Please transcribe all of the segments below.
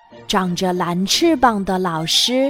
长着蓝翅膀的老师。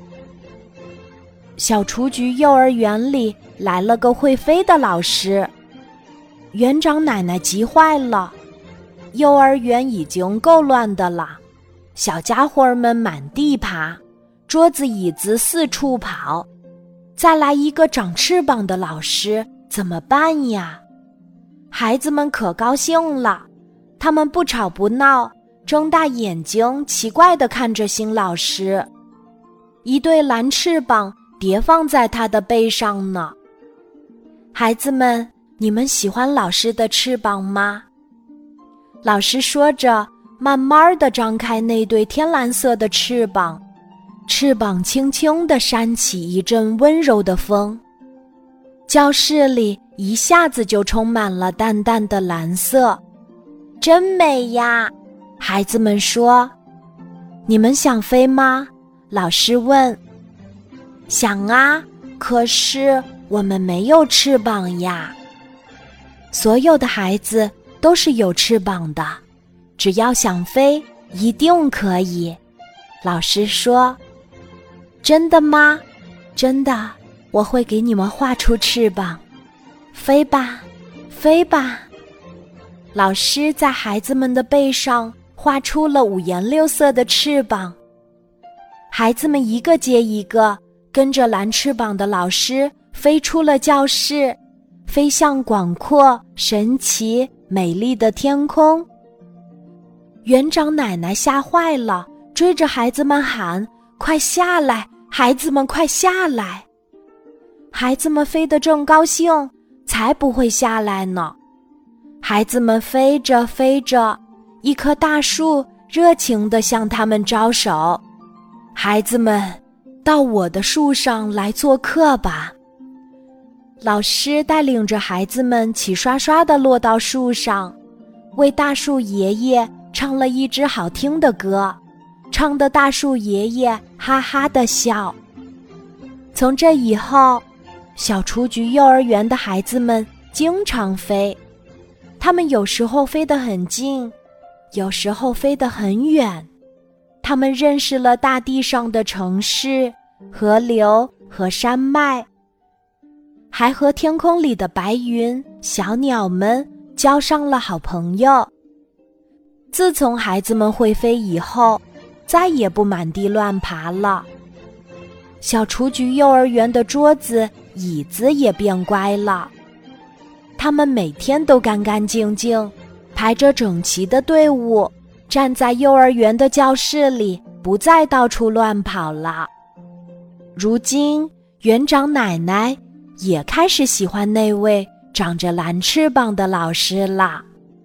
小雏菊幼儿园里来了个会飞的老师，园长奶奶急坏了。幼儿园已经够乱的了，小家伙们满地爬，桌子椅子四处跑，再来一个长翅膀的老师，怎么办呀？孩子们可高兴了，他们不吵不闹，睁大眼睛奇怪地看着新老师。一对蓝翅膀叠放在他的背上呢。孩子们，你们喜欢老师的翅膀吗？老师说着，慢慢地张开那对天蓝色的翅膀，翅膀轻轻地扇起一阵温柔的风。教室里一下子就充满了淡淡的蓝色，真美呀！孩子们说。你们想飞吗？老师问。想啊，可是我们没有翅膀呀。所有的孩子都是有翅膀的，只要想飞，一定可以。老师说。真的吗？真的，我会给你们画出翅膀。飞吧，飞吧。老师在孩子们的背上画出了五颜六色的翅膀。孩子们一个接一个跟着蓝翅膀的老师飞出了教室，飞向广阔、神奇、美丽的天空。园长奶奶吓坏了，追着孩子们喊：快下来，孩子们快下来！孩子们飞得正高兴，才不会下来呢。孩子们飞着飞着，一棵大树热情地向他们招手：孩子们，到我的树上来做客吧。老师带领着孩子们齐刷刷地落到树上，为大树爷爷唱了一支好听的歌，唱得大树爷爷哈哈地笑。从这以后，小雏菊幼儿园的孩子们经常飞，他们有时候飞得很近，有时候飞得很远。他们认识了大地上的城市、河流和山脉，还和天空里的白云、小鸟们交上了好朋友。自从孩子们会飞以后，再也不满地乱爬了。小雏菊幼儿园的桌子、椅子也变乖了，他们每天都干干净净，排着整齐的队伍，站在幼儿园的教室里，不再到处乱跑了。如今，园长奶奶也开始喜欢那位长着蓝翅膀的老师啦。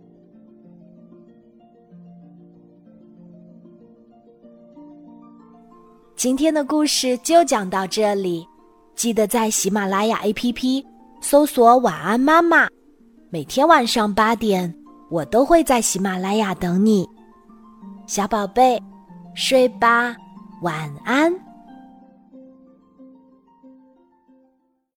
今天的故事就讲到这里，记得在喜马拉雅 APP 搜索晚安妈妈，每天晚上8点，我都会在喜马拉雅等你。小宝贝，睡吧，晚安。